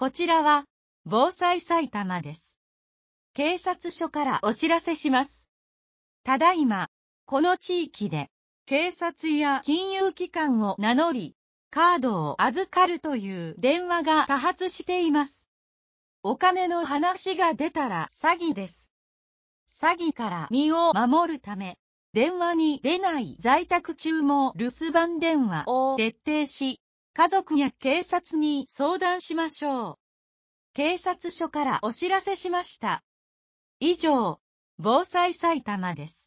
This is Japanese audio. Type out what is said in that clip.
こちらは、防災埼玉です。警察署からお知らせします。ただいま、この地域で、警察や金融機関を名乗り、カードを預かるという電話が多発しています。お金の話が出たら詐欺です。詐欺から身を守るため、電話に出ない在宅中も留守番電話を徹底し、家族や警察に相談しましょう。警察署からお知らせしました。以上、防災埼玉です。